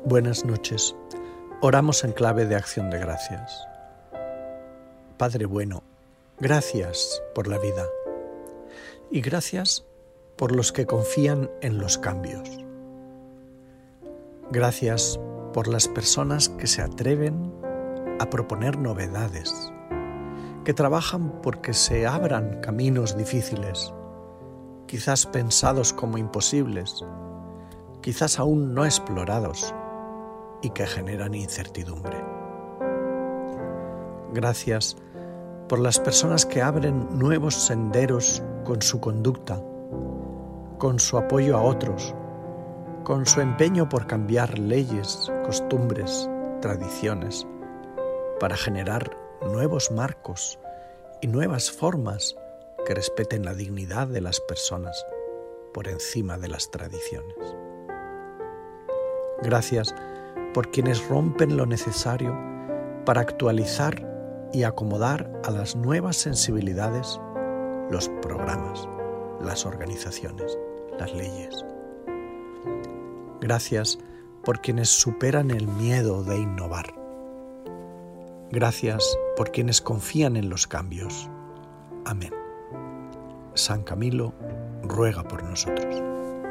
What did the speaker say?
Buenas noches. Oramos en clave de acción de gracias. Padre bueno, gracias por la vida y gracias por los que confían en los cambios. Gracias por las personas que se atreven a proponer novedades, que trabajan porque se abran caminos difíciles, quizás pensados como imposibles, quizás aún no explorados, y que generan incertidumbre. Gracias por las personas que abren nuevos senderos con su conducta, con su apoyo a otros, con su empeño por cambiar leyes, costumbres, tradiciones, para generar nuevos marcos y nuevas formas que respeten la dignidad de las personas por encima de las tradiciones. Gracias por quienes rompen lo necesario para actualizar y acomodar a las nuevas sensibilidades los programas, las organizaciones, las leyes. Gracias por quienes superan el miedo de innovar. Gracias por quienes confían en los cambios. Amén. San Camilo ruega por nosotros.